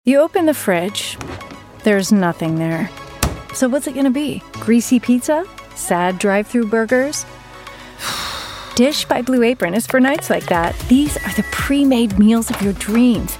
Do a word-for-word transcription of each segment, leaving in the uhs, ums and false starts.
You open the fridge, there's nothing there. So what's it gonna be? Greasy pizza? Sad drive-thru burgers? Dish by Blue Apron is for nights like that. These are the pre-made meals of your dreams.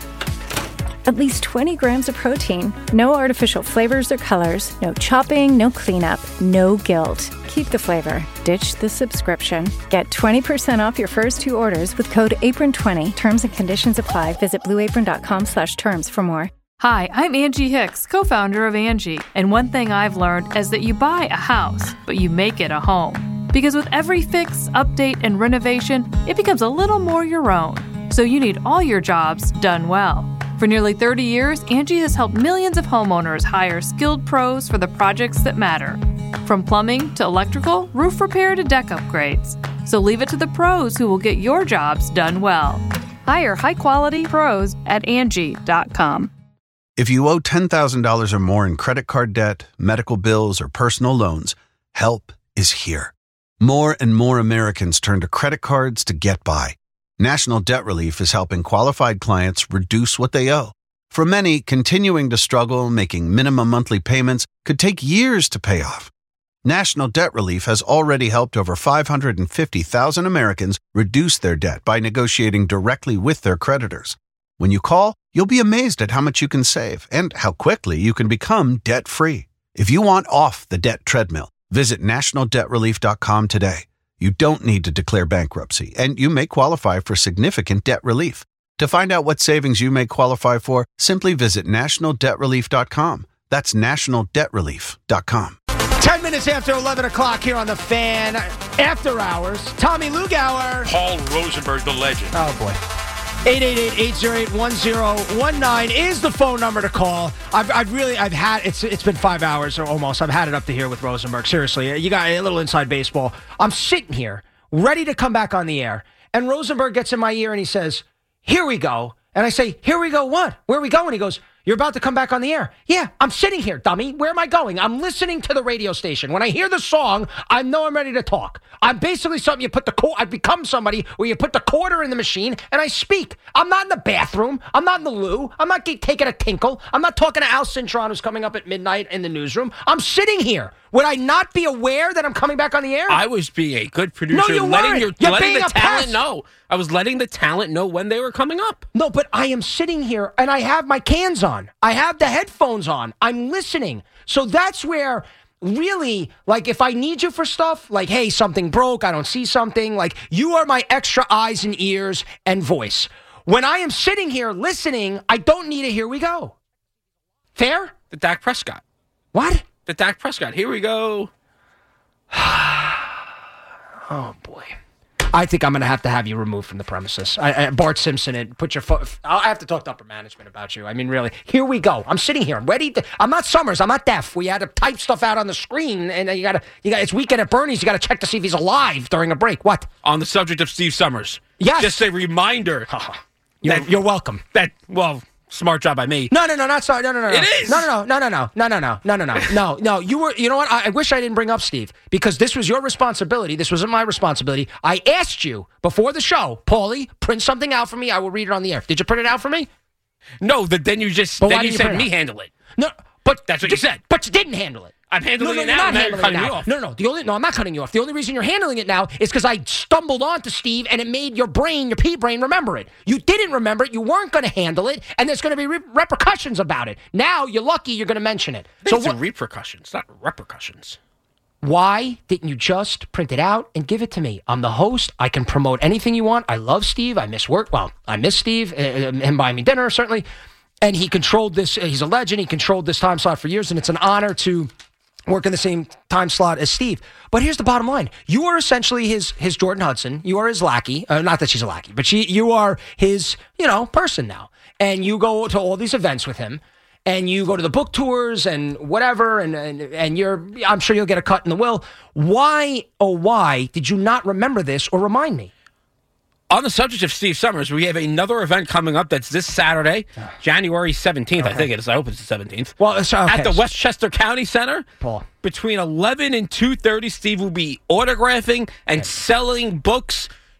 At least twenty grams of protein, no artificial flavors or colors, no chopping, no cleanup, no guilt. Keep the flavor. Ditch the subscription. Get twenty percent off your first two orders with code apron twenty. Terms and conditions apply. Visit blueapron.com slash terms for more. Hi, I'm Angie Hicks, co-founder of Angie. And one thing I've learned is that you buy a house, but you make it a home. Because with every fix, update, and renovation, it becomes a little more your own. So you need all your jobs done well. For nearly thirty years, Angie has helped millions of homeowners hire skilled pros for the projects that matter. From plumbing to electrical, roof repair to deck upgrades. So leave it to the pros who will get your jobs done well. Hire high-quality pros at Angie dot com. If you owe ten thousand dollars or more in credit card debt, medical bills, or personal loans, help is here. More and more Americans turn to credit cards to get by. National Debt Relief is helping qualified clients reduce what they owe. For many, continuing to struggle making minimum monthly payments could take years to pay off. National Debt Relief has already helped over five hundred fifty thousand Americans reduce their debt by negotiating directly with their creditors. When you call, you'll be amazed at how much you can save and how quickly you can become debt-free. If you want off the debt treadmill, visit national debt relief dot com today. You don't need to declare bankruptcy, and you may qualify for significant debt relief. To find out what savings you may qualify for, simply visit national debt relief dot com. That's national debt relief dot com. Ten minutes after eleven o'clock here on the Fan. After hours, Tommy Lugauer. Paul Rosenberg, the legend. Oh, boy. eight eight eight, eight oh eight, one oh one nine is the phone number to call. I've, I've really, I've had, it's it's been five hours or almost. I've had it up to here with Rosenberg. Seriously, you got a little inside baseball. I'm sitting here, ready to come back on the air. And Rosenberg gets in my ear and he says, here we go. And I say, here we go what? Where are we going? He goes, you're about to come back on the air. Yeah, I'm sitting here, dummy. Where am I going? I'm listening to the radio station. When I hear the song, I know I'm ready to talk. I'm basically something you put the, co- I've become somebody where you put the quarter in the machine and I speak. I'm not in the bathroom. I'm not in the loo. I'm not get, taking a tinkle. I'm not talking to Al Cintron, who's coming up at midnight in the newsroom. I'm sitting here. Would I not be aware that I'm coming back on the air? I was being a good producer. No, you letting weren't. your You're letting being the a talent pest. know. I was letting the talent know when they were coming up. No, but I am sitting here and I have my cans on. I have the headphones on. I'm listening. So that's where really, like, if I need you for stuff, like, hey, something broke, I don't see something, like, you are my extra eyes and ears and voice. When I am sitting here listening, I don't need a here we go. Fair? The Dak Prescott. What? The Dak Prescott. Here we go. Oh, boy. I think I'm going to have to have you removed from the premises. I, I, Bart Simpson, it, put your foot. I have to talk to upper management about you. I mean, really. Here we go. I'm sitting here. I'm ready to. I'm not Summers. I'm not deaf. We had to type stuff out on the screen, and you got to. You got. It's weekend at Bernie's. You got to check to see if he's alive during a break. What? On the subject of Steve Summers. Yes. Just a reminder. You're, that, you're welcome. That well. Smart job by me. No, no, no, not sorry. No, no, no, no. It is. No, no, no, no, no, no, no, no, no, no, no, no, no. You were. You know what? I, I wish I didn't bring up Steve because this was your responsibility. This wasn't my responsibility. I asked you before the show, Paulie, print something out for me. I will read it on the air. Did you print it out for me? No. That then you just But then why you didn't you said print it me out? handle it. No, but That's what you said. But you didn't handle it. I'm handling no, no, it you're now. not and now you're handling cutting it me now. off. No, no, the only no, I'm not cutting you off. The only reason you're handling it now is because I stumbled onto Steve and it made your brain, your pea brain, remember it. You didn't remember it. You weren't going to handle it, and there's going to be re- repercussions about it. Now you're lucky you're going to mention it. So So it's what? repercussions, not repercussions. Why didn't you just print it out and give it to me? I'm the host. I can promote anything you want. I love Steve. I miss work. Well, I miss Steve. Uh, him buying me dinner, certainly. And he controlled this. Uh, he's a legend. He controlled this time slot for years, and it's an honor to work in the same time slot as Steve. But here's the bottom line. You are essentially his his Jordan Hudson. You are his lackey. Uh, not that she's a lackey, but she, you are his, you know, person now. And you go to all these events with him. And you go to the book tours and whatever, and, and and you're, I'm sure you'll get a cut in the will. Why, oh why, did you not remember this or remind me? On the subject of Steve Summers, we have another event coming up that's this Saturday, January seventeenth, okay. I think it is. I hope it's the seventeenth. Well, it's, okay. At the Westchester County Center. Paul. Between eleven and two thirty, Steve will be autographing and okay. selling books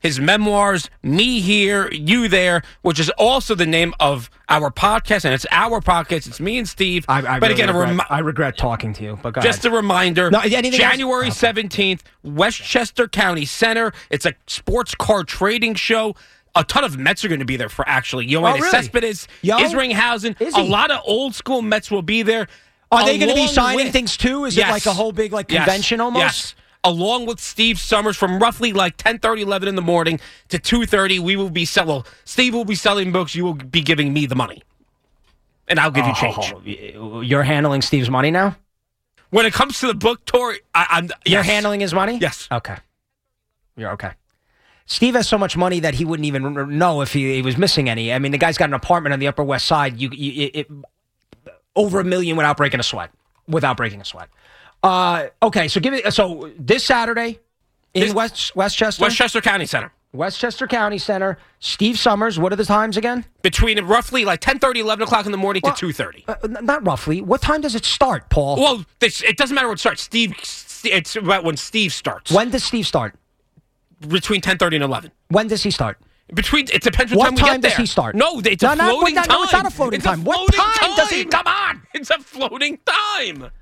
his memoirs, Me Here, You There, which is also the name of our podcast, and it's our podcast. It's me and Steve. I, I but really again, a regret, remi- I regret talking to you. But go just ahead. a reminder, No, anything January else? seventeenth, Westchester County Center. It's a sports car trading show. A ton of Mets are going to be there for actually. Yoenis Oh, really? Cespedes, Yo? Isringhausen. Is A he? lot of old school Mets will be there. Are they going to be along signing with- things too? Is Yes. it like a whole big like Yes. convention almost? Yes. Along with Steve Summers from roughly like ten thirty, eleven in the morning to two thirty, we will be selling. Well, Steve will be selling books. You will be giving me the money. And I'll give you change. Oh, you're handling Steve's money now? When it comes to the book tour, I, I'm. You're yes. handling his money? Yes. Okay. You're okay. Steve has so much money that he wouldn't even r- know if he, he was missing any. I mean, the guy's got an apartment on the Upper West Side. You, you it, it, over a million without breaking a sweat. Without breaking a sweat. Uh, okay, so give it. So this Saturday in This- West Westchester, Westchester County Center. Westchester County Center. Steve Summers. What are the times again? Between roughly like ten thirty, eleven o'clock in the morning Well, to two thirty. Uh, n- not roughly. What time does it start, Paul? Well, this, it doesn't matter when it starts. Steve, it's about when Steve starts. When does Steve start? Between ten thirty and eleven. When does he start? Between it depends what, What time we time get there. does he start? No, it's No, a no, floating no, time. no, it's not a floating It's time. A What floating time does he- Come on, it's a floating time.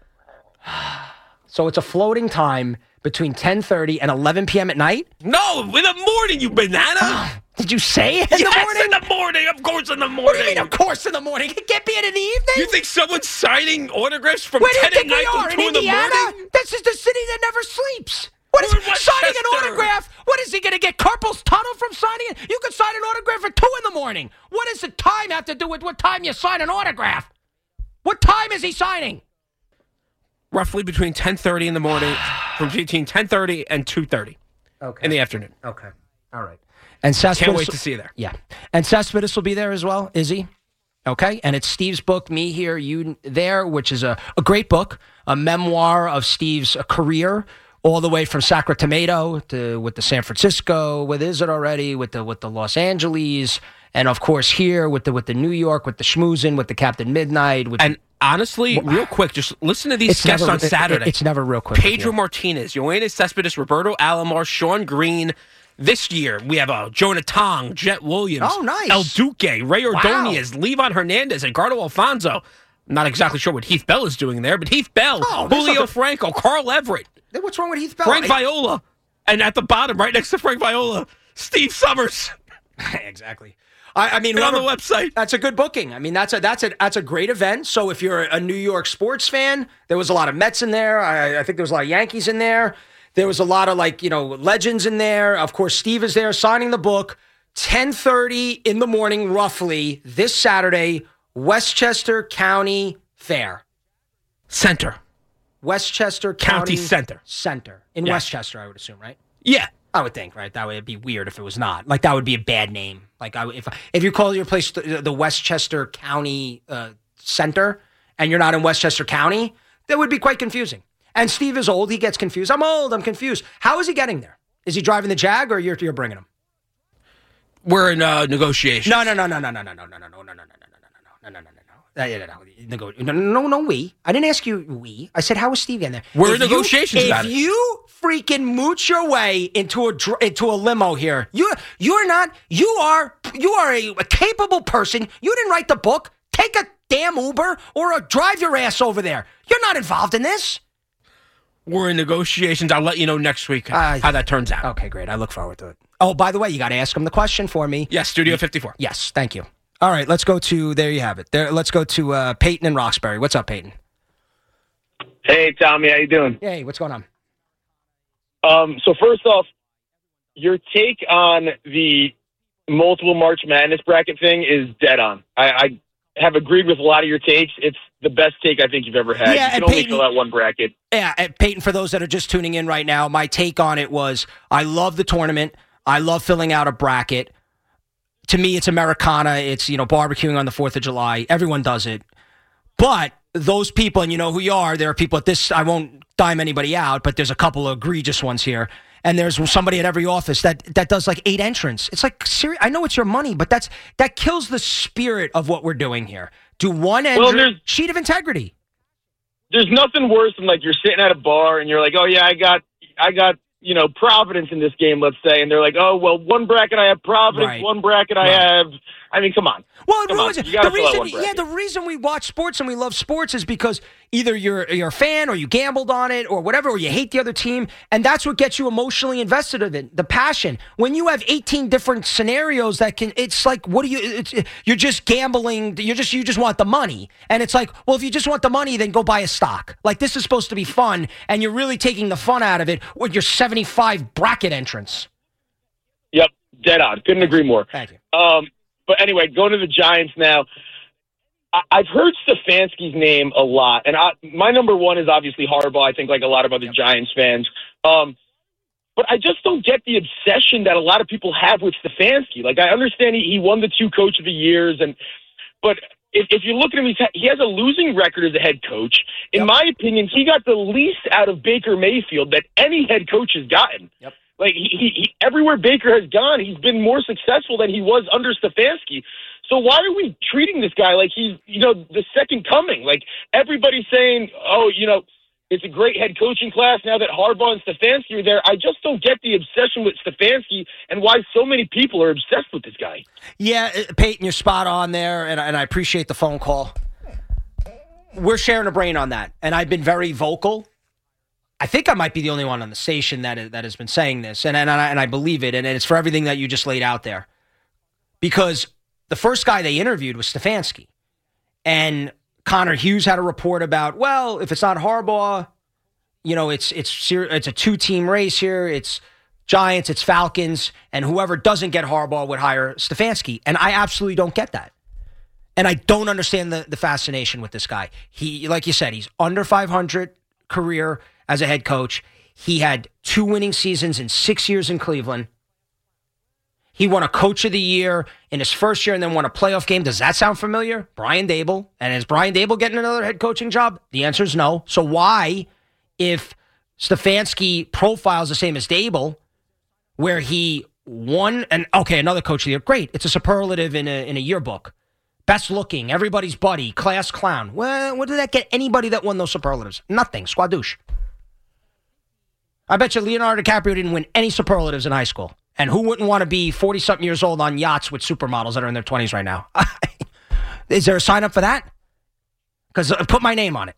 So it's a floating time between ten thirty and eleven p.m. at night? No, in the morning, you banana. Did you say it in yes, the morning? in the morning. Of course, in the morning. What do you mean, of course, in the morning? It can't be in the evening? You think someone's signing autographs from Where do you ten at think we night are? to In two in the Indiana? morning? This is the city that never sleeps. What is We're in signing an Westchester. autograph? What is he going to get carpal tunnel from signing it? You could sign an autograph at two in the morning. What does the time have to do with what time you sign an autograph? What time is he signing? Roughly between ten thirty in the morning, from between ten thirty and two thirty Okay. in the afternoon. Okay. All right. And Cespedes, Can't wait to see you there. Yeah. And Cespedes will be there as well, is he? Okay. And it's Steve's book, Me Here, You There, which is a, a great book, a memoir of Steve's uh, career, all the way from Sacramento to with the San Francisco, with Is It Already, with the with the Los Angeles, and of course here with the with the New York, with the Schmoozin, with the Captain Midnight, with And honestly, real quick, just listen to these it's guests never, on it- it- Saturday. it's never real quick. with Pedro you. Martinez, Yoenis Cespedes, Roberto Alomar, Sean Green. This year, we have uh, Jonah Tong, Jet Williams, Oh, nice. El Duque, Ray Ordonez, Levon Hernandez, Edgardo Alfonso. Not exactly sure what Heath Bell is doing there, but Heath Bell, Oh, there's Julio nothing- Franco, Carl Everett, What's wrong with Heath Bell? Frank Viola, and at the bottom, right next to Frank Viola, Steve Summers. Exactly. I, I mean, And on the whoever- website. That's a good booking. I mean, that's a that's a that's a great event. So if you're a New York sports fan, there was a lot of Mets in there. I, I think there was a lot of Yankees in there. There was a lot of like you know legends in there. Of course, Steve is there signing the book. ten thirty in the morning, roughly this Saturday, Westchester County Fair. Center. Westchester County County, Center. Center in Yes. Westchester, I would assume, right? Yeah. I would think, right? That would be weird if it was not. Like that would be a bad name. Like I, if if you call your place the, the Westchester County uh, Center and you're not in Westchester County, that would be quite confusing. And Steve is old; he gets confused. I'm old. I'm confused. How is he getting there? Is he driving the Jag, or you're you're bringing him? We're in uh, negotiations. No, no, no, no, no, no, no, no, no, no, no, no, no, no, no, no, no, no, no, no. Uh, yeah, no, no, no, no, no, we. I didn't ask you we. I said, how is Steve getting there? We're If in you- negotiations If about it. you freaking mooch your way into a dr- into a limo here, you you're not. You are you are a, a capable person. You didn't write the book. Take a damn Uber or a, drive your ass over there. You're not involved in this. We're in negotiations. I'll let you know next week Uh, how that turns out. Okay, great. I look forward to it. Oh, by the way, you got to ask him the question for me. Yes, Studio fifty-four. Yes, thank you. All right, let's go to, there you have it. There, let's go to uh, Peyton in Roxbury. What's up, Peyton? Hey, Tommy, how you doing? Hey, what's going on? Um, so first off, your take on the multiple March Madness bracket thing is dead on. I, I have agreed with a lot of your takes. It's the best take I think you've ever had. Yeah, you and can only Peyton- fill out one bracket. Yeah, and Peyton, for those that are just tuning in right now, my take on it was I love the tournament. I love filling out a bracket. To me, it's Americana. It's, you know, barbecuing on the fourth of July. Everyone does it. But those people, and you know who you are, there are people at this, I won't dime anybody out, but there's a couple of egregious ones here. And there's somebody at every office that, that does like eight entrants. It's like, serious. I know it's your money, but that's that kills the spirit of what we're doing here. Do one Well, entrant, there's- sheet of integrity. There's nothing worse than like you're sitting at a bar and you're like, oh yeah, I got, I got you know, Providence in this game, let's say, and they're like, oh, well, one bracket I have Providence, Right. one bracket I Right. have. I mean, come on. Well, Come ruins on. it. You gotta the fill out reason, one yeah, bracket. the reason we watch sports and we love sports is because either you're you're a fan or you gambled on it or whatever, or you hate the other team, and that's what gets you emotionally invested in it. The passion. When you have eighteen different scenarios that can, it's like, what do you? It's, you're just gambling. You're just you just want the money, and it's like, well, if you just want the money, then go buy a stock. Like this is supposed to be fun, and you're really taking the fun out of it with your seventy-five bracket entrance. Yep, dead on. Couldn't agree more. Thank you. Um, but anyway, going to the Giants now. I- I've heard Stefanski's name a lot, and I, my number one is obviously Harbaugh. I think like a lot of other Yep. Giants fans. Um, but I just don't get the obsession that a lot of people have with Stefanski. Like I understand he, he won the two Coach of the Years, and but if, if you look at him, he's, he has a losing record as a head coach. In Yep. my opinion, he got the least out of Baker Mayfield that any head coach has gotten. Yep. Like he, he, he, everywhere Baker has gone, he's been more successful than he was under Stefanski. So why are we treating this guy like he's, you know, the second coming? Like everybody's saying, oh, you know, it's a great head coaching class now that Harbaugh and Stefanski are there. I just don't get the obsession with Stefanski and why so many people are obsessed with this guy. Yeah, uh, Peyton, you're spot on there, and, and I appreciate the phone call. We're sharing a brain on that, and I've been very vocal. I think I might be the only one on the station that is, that has been saying this, and and I, and I believe it, and it's for everything that you just laid out there. Because the first guy they interviewed was Stefanski, and Connor Hughes had a report about, well, if it's not Harbaugh, you know, it's it's ser- it's a two-team race here. It's Giants, it's Falcons, and whoever doesn't get Harbaugh would hire Stefanski, and I absolutely don't get that. And I don't understand the, the fascination with this guy. He, like you said, he's under five hundred career as a head coach. He had two winning seasons in six years in Cleveland. He won a Coach of the Year in his first year and then won a playoff game. Does that sound familiar? Brian Daboll. And is Brian Daboll getting another head coaching job? The answer is no. So why, if Stefanski profiles the same as Daboll, where he won, and okay, another Coach of the Year, great. It's a superlative in a, in a yearbook. Best looking, everybody's buddy, class clown. Well, what did that get anybody that won those superlatives? Nothing. Squadouche. I bet you Leonardo DiCaprio didn't win any superlatives in high school. And who wouldn't want to be forty-something years old on yachts with supermodels that are in their twenties right now? Is there a sign up for that? Because uh, put my name on it.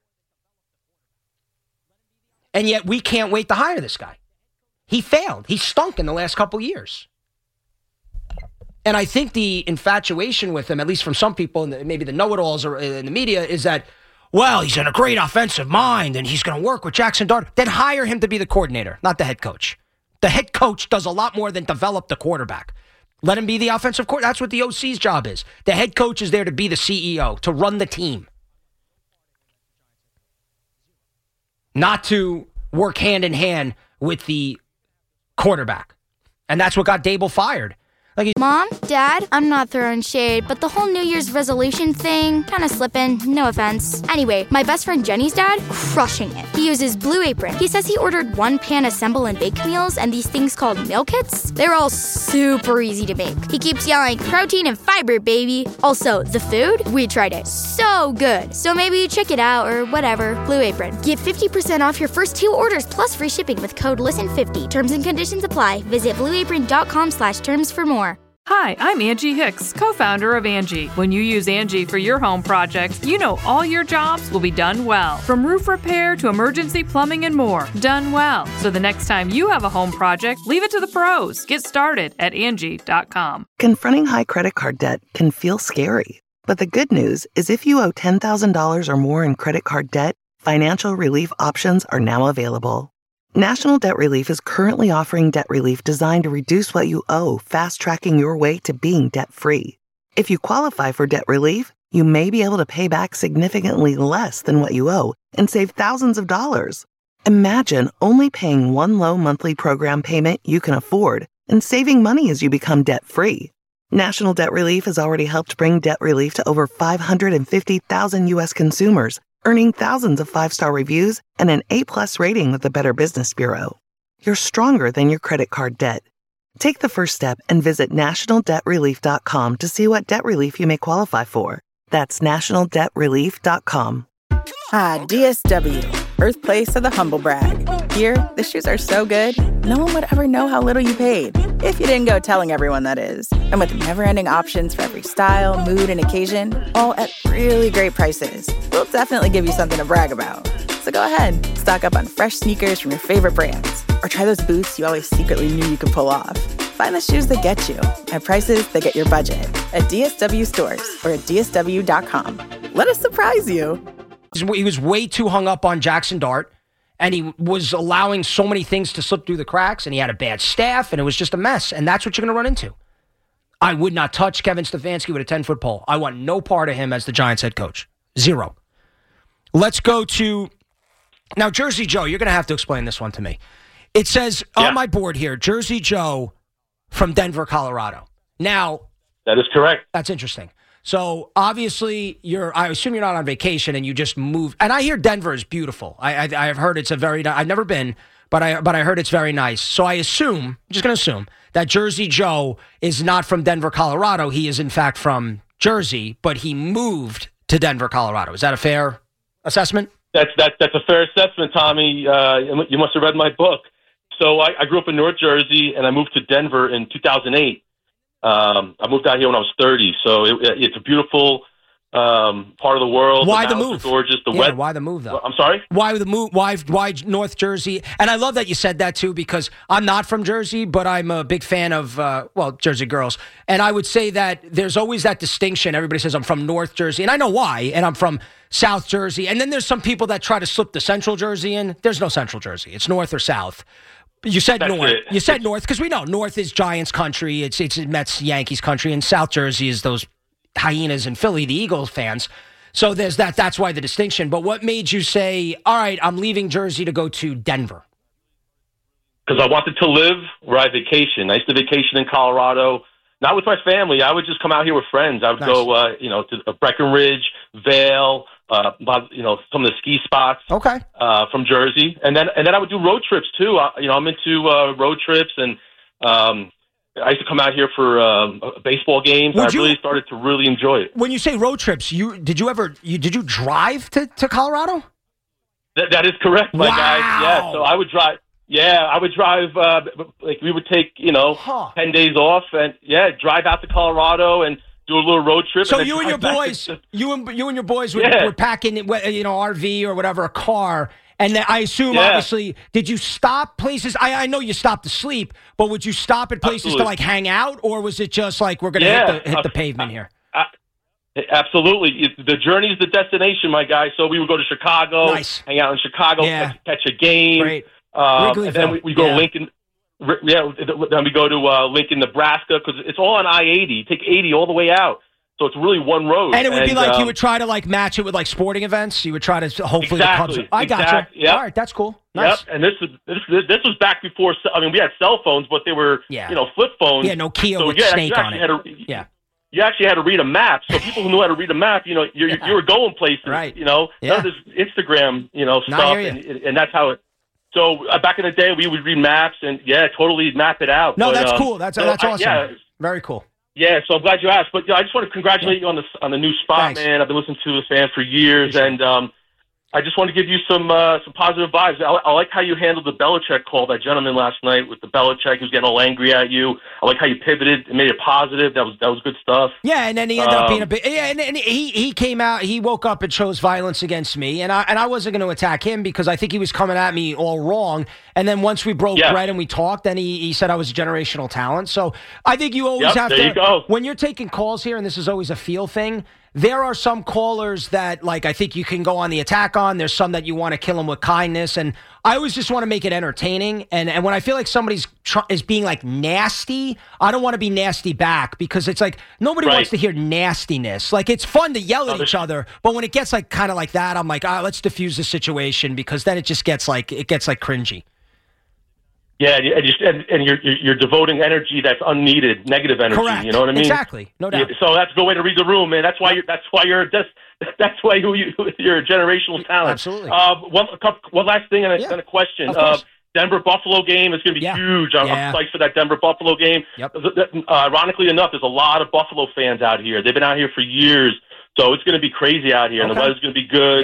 And yet we can't wait to hire this guy. He failed. He stunk in the last couple years. And I think the infatuation with him, at least from some people, and maybe the know-it-alls or in the media, is that, well, he's in a great offensive mind and he's going to work with Jackson Dart. Then hire him to be the coordinator, not the head coach. The head coach does a lot more than develop the quarterback. Let him be the offensive coordinator. That's what the O C's job is. The head coach is there to be the C E O, to run the team. Not to work hand in hand with the quarterback. And that's what got Daboll fired. Like he- Mom, Dad, I'm not throwing shade, but the whole New Year's resolution thing, kind of slipping, no offense. Anyway, my best friend Jenny's dad, crushing it. He uses Blue Apron. He says he ordered one pan assemble and bake meals and these things called meal kits. They're all super easy to make. He keeps yelling, protein and fiber, baby. Also, the food, we tried it. So good. So maybe check it out or whatever. Blue Apron. Get fifty percent off your first two orders plus free shipping with code listen fifty. Terms and conditions apply. Visit blueapron.com slash terms for more. Hi, I'm Angie Hicks, co-founder of Angie. When you use Angie for your home projects, you know all your jobs will be done well. From roof repair to emergency plumbing and more, done well. So the next time you have a home project, leave it to the pros. Get started at Angie dot com. Confronting high credit card debt can feel scary. But the good news is if you owe ten thousand dollars or more in credit card debt, financial relief options are now available. National Debt Relief is currently offering debt relief designed to reduce what you owe, fast-tracking your way to being debt-free. If you qualify for debt relief, you may be able to pay back significantly less than what you owe and save thousands of dollars. Imagine only paying one low monthly program payment you can afford and saving money as you become debt-free. National Debt Relief has already helped bring debt relief to over five hundred fifty thousand U S consumers, earning thousands of five-star reviews and an A-plus rating with the Better Business Bureau. You're stronger than your credit card debt. Take the first step and visit national debt relief dot com to see what debt relief you may qualify for. That's national debt relief dot com. Ah, D S W, birthplace of the humble brag. Here, the shoes are so good, no one would ever know how little you paid. If you didn't go telling everyone, that is. And with never-ending options for every style, mood, and occasion, all at really great prices, we'll definitely give you something to brag about. So go ahead, stock up on fresh sneakers from your favorite brands, or try those boots you always secretly knew you could pull off. Find the shoes that get you at prices that get your budget at D S W stores or at D S W dot com. Let us surprise you. He was way too hung up on Jackson Dart, and he was allowing so many things to slip through the cracks, and he had a bad staff, and it was just a mess, and that's what you're going to run into. I would not touch Kevin Stefanski with a ten-foot pole. I want no part of him as the Giants head coach. Zero. Let's go to... Now, Jersey Joe, you're going to have to explain this one to me. It says yeah. on my board here, Jersey Joe from Denver, Colorado. Now... That is correct. That's interesting. So, obviously, you're. I assume you're not on vacation and you just moved. And I hear Denver is beautiful. I, I, I've heard it's a very... I've never been, but I but I heard it's very nice. So, I assume, I'm just going to assume, that Jersey Joe is not from Denver, Colorado. He is, in fact, from Jersey, but he moved to Denver, Colorado. Is that a fair assessment? That's that, that's a fair assessment, Tommy. Uh, you must have read my book. So, I, I grew up in North Jersey, and I moved to Denver in two thousand eight. Um, I moved out here when I was thirty, so it, it's a beautiful um, part of the world. Why the, the move? Gorgeous. The yeah, wet. Why the move, though? I'm sorry? Why the move? Why why North Jersey? And I love that you said that, too, because I'm not from Jersey, but I'm a big fan of, uh, well, Jersey girls. And I would say that there's always that distinction. Everybody says I'm from North Jersey, and I know why, and I'm from South Jersey. And then there's some people that try to slip the Central Jersey in. There's no Central Jersey. It's North or South. You said That's North. It. You said North because we know North is Giants country. It's it's Mets Yankees country, and South Jersey is those hyenas and Philly, the Eagles fans. So there's that. That's why the distinction. But what made you say, "All right, I'm leaving Jersey to go to Denver"? Because I wanted to live where I vacation. I used to vacation in Colorado, not with my family. I would just come out here with friends. I would nice. go, uh, you know, to Breckenridge, Vail. Uh, you know, some of the ski spots. Okay. Uh, from Jersey, and then and then I would do road trips too. Uh, you know, I'm into uh, road trips, and um, I used to come out here for um, baseball games. Would I you, really started to really enjoy it. When you say road trips, you did you ever you did you drive to, to Colorado? That that is correct, my wow. guy. Yeah, so I would drive. Yeah, I would drive. Uh, like we would take you know huh. ten days off, and yeah, drive out to Colorado and do a little road trip. So and you and your boys, to, you and you and your boys were, yeah. were packing, you know, R V or whatever, a car, and then I assume, yeah. obviously, did you stop places? I, I know you stopped to sleep, but would you stop at places Absolutely. to like hang out, or was it just like we're going to yeah. hit the hit the pavement here? I, I, absolutely, it, the journey is the destination, my guy. So we would go to Chicago, nice. hang out in Chicago, yeah. catch, catch a game. Great. Um, and then we, we go yeah. to Lincoln. Yeah, then we go to uh, Lincoln, Nebraska, because it's all on I eighty. You take eighty all the way out. So it's really one road. And it would and, be like um, you would try to like match it with like sporting events. You would try to hopefully exactly, the Cubs. I got exactly, you. Yep. All right, that's cool. Nice. Yep. And this was this this was back before. I mean, we had cell phones, but they were yeah. you know flip phones. Yeah, Nokia so with yeah, Snake on it. To, yeah. You actually had to read a map. So people who knew how to read a map, you know, you yeah. you were going places. Right. You know, yeah. none of this Instagram, you know, No, stuff, and, and that's how it. So uh, back in the day, we would read maps and yeah, totally map it out. No, but, that's um, cool. That's so that's I, awesome. yeah. Very cool. Yeah, so I'm glad you asked. But you know, I just want to congratulate you on the on the new spot, Thanks. man. I've been listening to the fan for years, and um, I just want to give you some uh, some positive vibes. I, I like how you handled the Belichick call, that gentleman last night with the Belichick. He was getting all angry at you. I like how you pivoted and made it positive. That was that was good stuff. Yeah, and then he ended um, up being a bit. Yeah, and, and he he came out. He woke up and chose violence against me, and I and I wasn't going to attack him because I think he was coming at me all wrong. And then once we broke yeah. bread and we talked, then he, he said I was a generational talent. So I think you always yep, have there to. You go. When you're taking calls here, and this is always a feel thing. There are some callers that, like, I think you can go on the attack on. There's some that you want to kill them with kindness. And I always just want to make it entertaining. And and when I feel like somebody's tr- is being, like, nasty, I don't want to be nasty back because it's like nobody right. wants to hear nastiness. Like, it's fun to yell at oh, each other. But when it gets, like, kind of like that, I'm like, ah, let's diffuse the situation because then it just gets, like, it gets, like, cringy. Yeah, and, you, and, and you're, you're devoting energy that's unneeded, negative energy. Correct. You know what I mean? Exactly. No doubt. Yeah, so that's a good way to read the room, man. That's why you're. That's why you're. That's, that's why you, you're a generational talent. Absolutely. Uh, one, a couple, one last thing and a, yeah. and a question. Of course. Uh, Denver Buffalo game is going to be yeah. huge. I'm, yeah. I'm psyched for that Denver Buffalo game. Yep. Uh, ironically enough, there's a lot of Buffalo fans out here. They've been out here for years, so it's going to be crazy out here, okay. and the weather's going to be good. Yep.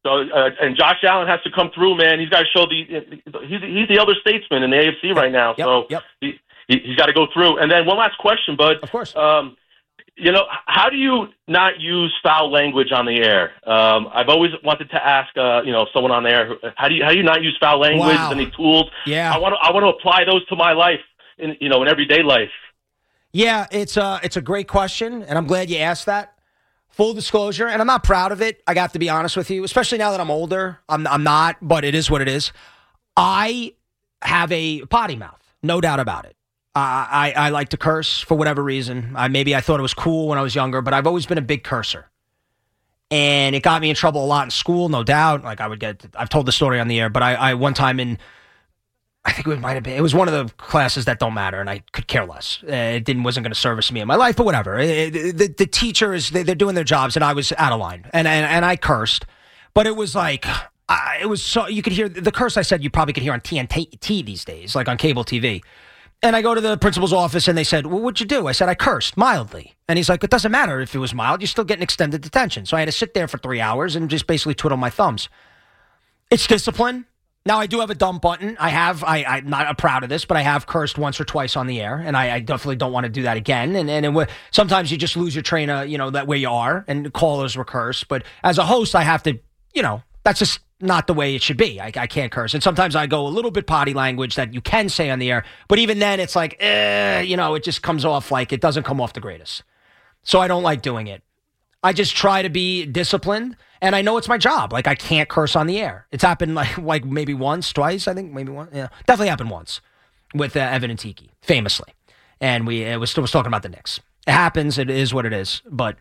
So uh, and Josh Allen has to come through, man. He's got to show the he's he's the elder statesman in the A F C right now. Yep, so yep. he, he he's got to go through. And then one last question, Bud. Of course. Um, you know, how do you not use foul language on the air? Um, I've always wanted to ask, uh, you know, someone on the air, how do you how do you not use foul language? Wow. Any tools? Yeah. I want to I want to apply those to my life, in you know, in everyday life. Yeah, it's a, it's a great question, and I'm glad you asked that. Full disclosure, and I'm not proud of it, I got to be honest with you, especially now that I'm older. I'm, I'm not, but it is what it is. I have a potty mouth, no doubt about it. Uh, I, I like to curse for whatever reason. I, maybe I thought it was cool when I was younger, but I've always been a big cursor. And it got me in trouble a lot in school, no doubt. Like I would get, I've told the story on the air, but I, I one time in, I think it might have been, it was one of the classes that don't matter, and I could care less. Uh, it didn't, wasn't going to service me in my life, but whatever. It, it, the, the teacher is, they, they're doing their jobs, and I was out of line, and, and, and I cursed. But it was like, I, it was so, you could hear, the curse I said you probably could hear on T N T these days, like on cable T V. And I go to the principal's office, and they said, well, what'd you do? I said, I cursed mildly. And he's like, it doesn't matter if it was mild, you're still getting extended detention. So I had to sit there for three hours and just basically twiddle my thumbs. It's discipline. Now, I do have a dumb button. I have, I, I'm not proud of this, but I have cursed once or twice on the air, and I, I definitely don't want to do that again. And, and it w- sometimes you just lose your train of, you know, that way you are, and callers were cursed. But as a host, I have to, you know, that's just not the way it should be. I, I can't curse. And sometimes I go a little bit potty language that you can say on the air, but even then it's like, eh, you know, it just comes off like it doesn't come off the greatest. So I don't like doing it. I just try to be disciplined, and I know it's my job. Like, I can't curse on the air. It's happened like like maybe once, twice, I think, maybe one. Yeah, definitely happened once with uh, Evan and Tiki, famously. And we it was still was talking about the Knicks. It happens. It is what it is. But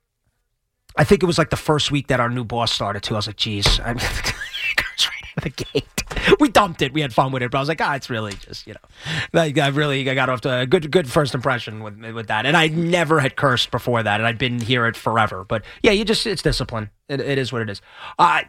I think it was like the first week that our new boss started, too. I was like, geez, I mean, curse right out of the gate. We dumped it. We had fun with it, but I was like, ah, it's really just, you know, like I really I got off to a good good first impression with with that. And I never had cursed before that, and I'd been here it forever. But yeah, you just it's discipline. It, it is what it is. Uh,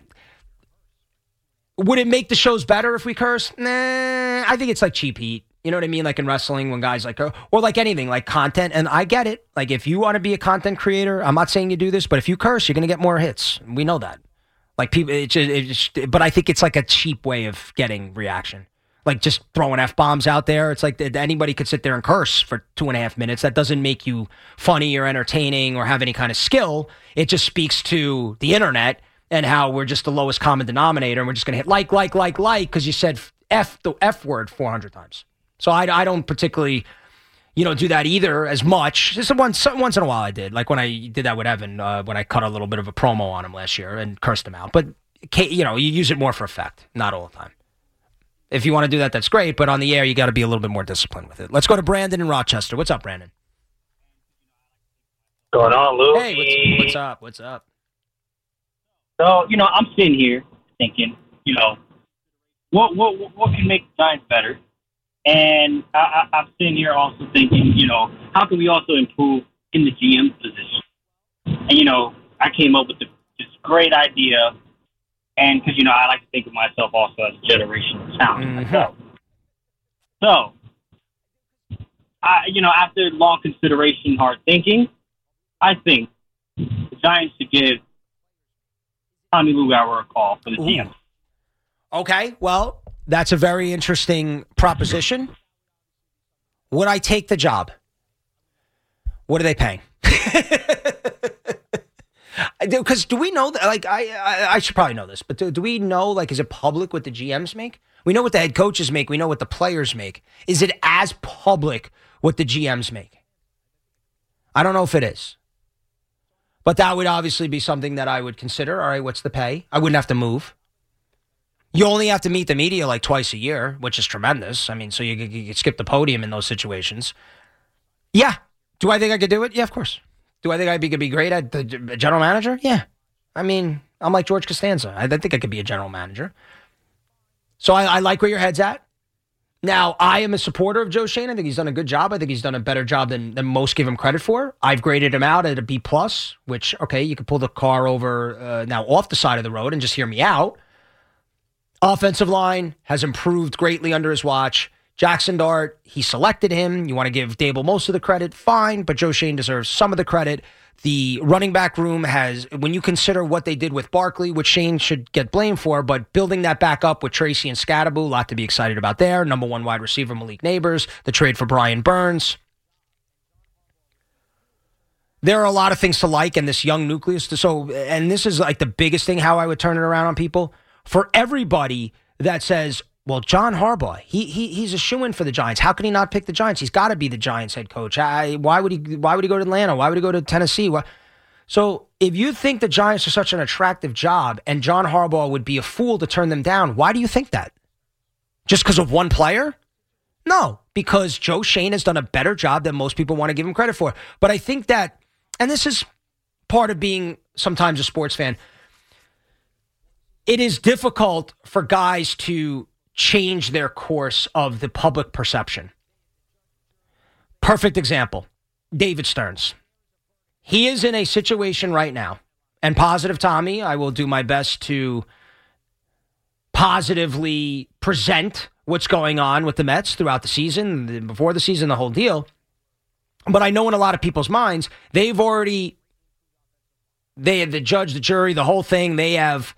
would it make the shows better if we curse? Nah, I think it's like cheap heat. You know what I mean? Like in wrestling, when guys like, or like anything, like content. And I get it. Like if you want to be a content creator, I'm not saying you do this, but if you curse, you're going to get more hits. We know that. Like people, it's, it's, but I think it's like a cheap way of getting reaction. Like just throwing F-bombs out there. It's like anybody could sit there and curse for two and a half minutes. That doesn't make you funny or entertaining or have any kind of skill. It just speaks to the internet and how we're just the lowest common denominator, and we're just going to hit like, like, like, like, because you said F, the F word four hundred times. So I, I don't particularly, you know, do that either as much. Just once, once in a while I did. Like when I did that with Evan, uh, when I cut a little bit of a promo on him last year and cursed him out. But, you know, you use it more for effect, not all the time. If you want to do that, that's great. But on the air, you got to be a little bit more disciplined with it. Let's go to Brandon in Rochester. What's up, Brandon? What's going on, Lou? Hey, what's, what's up? What's up? So, you know, I'm sitting here thinking, you know, what what what can make the Giants better? And I, I, I'm sitting here also thinking, you know, how can we also improve in the G M position? And, you know, I came up with the, this great idea. And because, you know, I like to think of myself also as generational talent Mm-hmm. myself. So, I, you know, after long consideration, hard thinking, I think the Giants should give Tommy Lugauer a call for the G M. Okay, well, that's a very interesting proposition. Would I take the job? What are they paying? Because do we know that? Like, I, I, I should probably know this, but do, do we know? Like, is it public what the G Ms make? We know what the head coaches make. We know what the players make. Is it as public what the G Ms make? I don't know if it is, but that would obviously be something that I would consider. All right, what's the pay? I wouldn't have to move. You only have to meet the media like twice a year, which is tremendous. I mean, so you, you could skip the podium in those situations. Yeah. Do I think I could do it? Yeah, of course. Do I think I could be great at the general manager? Yeah. I mean, I'm like George Costanza. I think I could be a general manager. So I, I like where your head's at. Now, I am a supporter of Joe Schoen. I think he's done a good job. I think he's done a better job than, than most give him credit for. I've graded him out at a B plus, which, okay, you could pull the car over uh, now off the side of the road and just hear me out. Offensive line has improved greatly under his watch. Jackson Dart, he selected him. You want to give Dable most of the credit, fine, but Joe Schoen deserves some of the credit. The running back room has, when you consider what they did with Barkley, which Shane should get blamed for, but building that back up with Tracy and Scadaboo, a lot to be excited about there. Number one wide receiver, Malik Neighbors, the trade for Brian Burns. There are a lot of things to like in this young nucleus. So, and this is like the biggest thing, how I would turn it around on people. For everybody that says, well, John Harbaugh, he he he's a shoo-in for the Giants. How can he not pick the Giants? He's got to be the Giants head coach. I, why would he Why would he go to Atlanta? Why would he go to Tennessee? Why? So if you think the Giants are such an attractive job and John Harbaugh would be a fool to turn them down, why do you think that? Just because of one player? No, because Joe Schoen has done a better job than most people want to give him credit for. But I think that, and this is part of being sometimes a sports fan, it is difficult for guys to change their course of the public perception. Perfect example, David Stearns. He is in a situation right now, and Positive Tommy, I will do my best to positively present what's going on with the Mets throughout the season, before the season, the whole deal. But I know in a lot of people's minds, they've already, they have the judge, the jury, the whole thing, they have,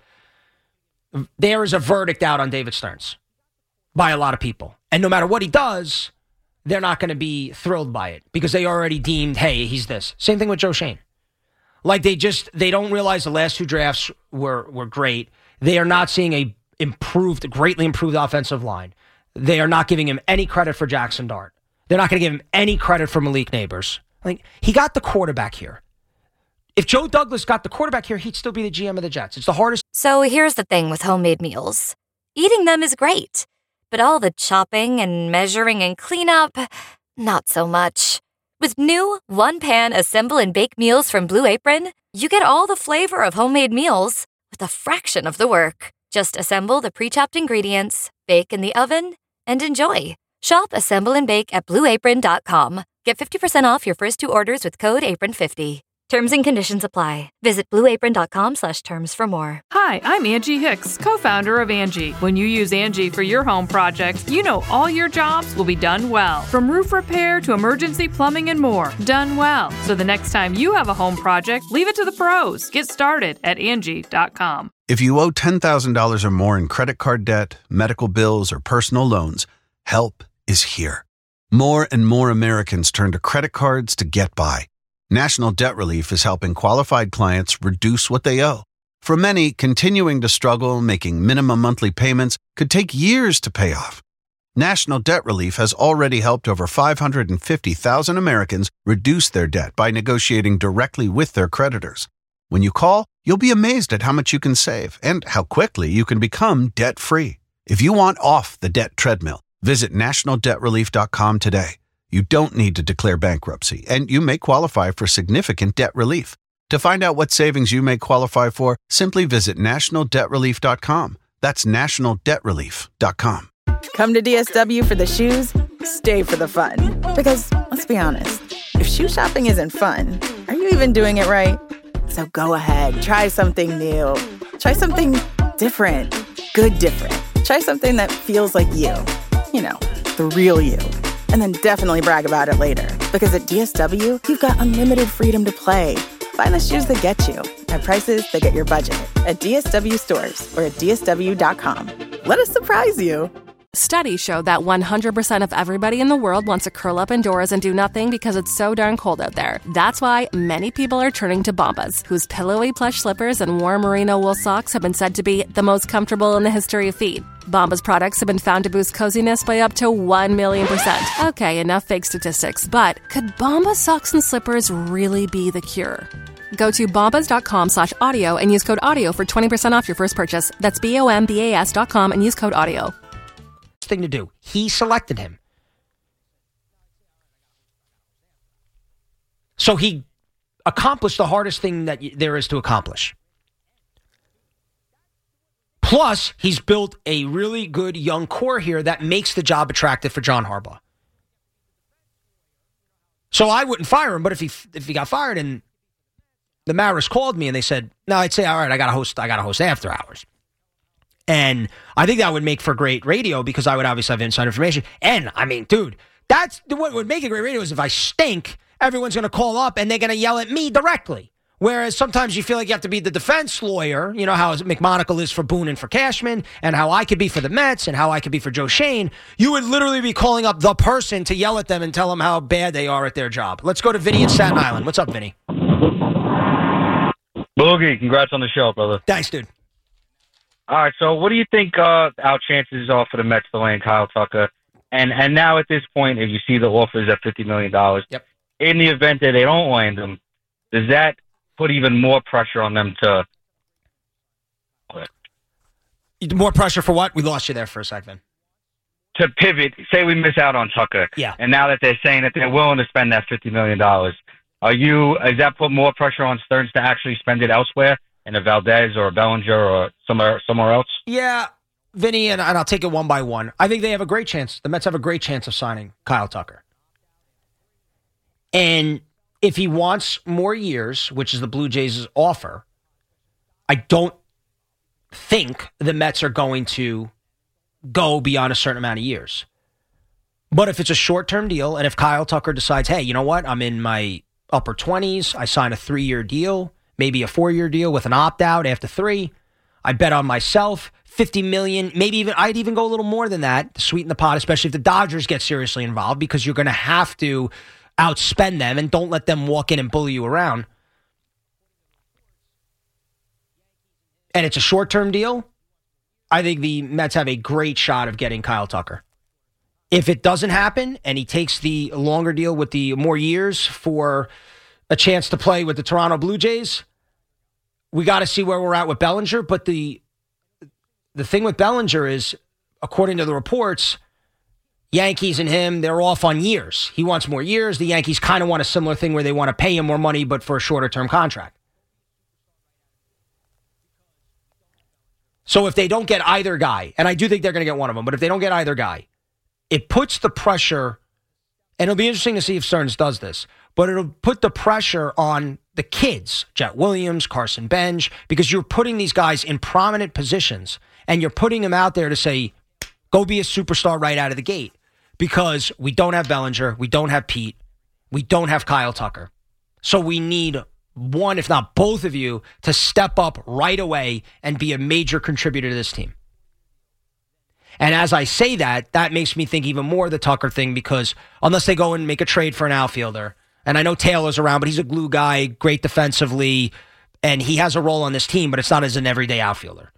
there is a verdict out on David Stearns by a lot of people. And no matter what he does, they're not going to be thrilled by it because they already deemed, hey, he's this. Same thing with Joe Schoen. Like they just, they don't realize the last two drafts were were great. They are not seeing a improved, greatly improved offensive line. They are not giving him any credit for Jackson Dart. They're not going to give him any credit for Malik Neighbors. Like he got the quarterback here. If Joe Douglas got the quarterback here, he'd still be the G M of the Jets. It's the hardest. So here's the thing with homemade meals. Eating them is great, but all the chopping and measuring and cleanup, not so much. With new one-pan assemble and bake meals from Blue Apron, you get all the flavor of homemade meals with a fraction of the work. Just assemble the pre-chopped ingredients, bake in the oven, and enjoy. Shop Assemble and Bake at blue apron dot com. Get fifty percent off your first two orders with code apron fifty. Terms and conditions apply. Visit blue apron dot com slash terms for more. Hi, I'm Angie Hicks, co-founder of Angie. When you use Angie for your home projects, you know all your jobs will be done well. From roof repair to emergency plumbing and more. Done well. So the next time you have a home project, leave it to the pros. Get started at Angie dot com. If you owe ten thousand dollars or more in credit card debt, medical bills, or personal loans, help is here. More and more Americans turn to credit cards to get by. National Debt Relief is helping qualified clients reduce what they owe. For many, continuing to struggle making minimum monthly payments could take years to pay off. National Debt Relief has already helped over five hundred fifty thousand Americans reduce their debt by negotiating directly with their creditors. When you call, you'll be amazed at how much you can save and how quickly you can become debt-free. If you want off the debt treadmill, visit national debt relief dot com today. You don't need to declare bankruptcy, and you may qualify for significant debt relief. To find out what savings you may qualify for, simply visit national debt relief dot com. That's national debt relief dot com. Come to D S W for the shoes, stay for the fun. Because, let's be honest, if shoe shopping isn't fun, are you even doing it right? So go ahead, try something new. Try something different. Good different. Try something that feels like you. You know, the real you. And then definitely brag about it later. Because at D S W, you've got unlimited freedom to play. Find the shoes that get you at prices that get your budget at D S W stores or at D S W dot com. Let us surprise you. Studies show that one hundred percent of everybody in the world wants to curl up indoors and do nothing because it's so darn cold out there. That's why many people are turning to Bombas, whose pillowy plush slippers and warm merino wool socks have been said to be the most comfortable in the history of feet. Bombas products have been found to boost coziness by up to one million percent. Okay, enough fake statistics, but could Bombas socks and slippers really be the cure? Go to bombas dot com slash audio and use code audio for twenty percent off your first purchase. That's B O M B A S dot com and use code audio. Thing to do. He selected him. So he accomplished the hardest thing that there is to accomplish. Plus, he's built a really good young core here that makes the job attractive for John Harbaugh. So I wouldn't fire him, but if he if he got fired and the Mariners called me and they said, no, I'd say, all right, I got to host, I got to host after hours. And I think that would make for great radio because I would obviously have inside information. And, I mean, dude, that's what would make it great radio is if I stink everyone's going to call up and they're going to yell at me directly. Whereas sometimes you feel like you have to be the defense lawyer, you know, how McMonagle is for Boone and for Cashman, and how I could be for the Mets, and how I could be for Joe Shane. You would literally be calling up the person to yell at them and tell them how bad they are at their job. Let's go to Vinny in Staten Island. What's up, Vinny? Boogie, congrats on the show, brother. Thanks, dude. All right, so what do you think uh, our chances are for the Mets to land Kyle Tucker? And and now at this point, if you see the offers at fifty million dollars, yep. in the event that they don't land him, does that put even more pressure on them to... More pressure for what? We lost you there for a second. To pivot, say we miss out on Tucker. Yeah. And now that they're saying that they're willing to spend that fifty million dollars, are you, does that put more pressure on Stearns to actually spend it elsewhere, in a Valdez or a Bellinger or somewhere somewhere else? Yeah, Vinny, and, and I'll take it one by one. I think they have a great chance. The Mets have a great chance of signing Kyle Tucker. And if he wants more years, which is the Blue Jays' offer, I don't think the Mets are going to go beyond a certain amount of years. But if it's a short-term deal, and if Kyle Tucker decides, hey, you know what, I'm in my upper twenties, I sign a three-year deal, maybe a four-year deal with an opt-out after three, I bet on myself, fifty million dollars, maybe even, I'd even go a little more than that to sweeten the pot, especially if the Dodgers get seriously involved, because you're going to have to outspend them and don't let them walk in and bully you around. And it's a short-term deal. I think the Mets have a great shot of getting Kyle Tucker. If it doesn't happen and he takes the longer deal with the more years for a chance to play with the Toronto Blue Jays, we got to see where we're at with Bellinger. But the the thing with Bellinger is, according to the reports, Yankees and him, they're off on years. He wants more years. The Yankees kind of want a similar thing where they want to pay him more money, but for a shorter term contract. So if they don't get either guy, and I do think they're going to get one of them, but if they don't get either guy, it puts the pressure, and it'll be interesting to see if Stearns does this, but it'll put the pressure on the kids, Jet Williams, Carson Bench, because you're putting these guys in prominent positions, and you're putting them out there to say, go be a superstar right out of the gate. Because we don't have Bellinger, we don't have Pete, we don't have Kyle Tucker. So we need one, if not both of you, to step up right away and be a major contributor to this team. And as I say that, that makes me think even more of the Tucker thing, because unless they go and make a trade for an outfielder, and I know Taylor's around, but he's a glue guy, great defensively, and he has a role on this team, but it's not as an everyday outfielder.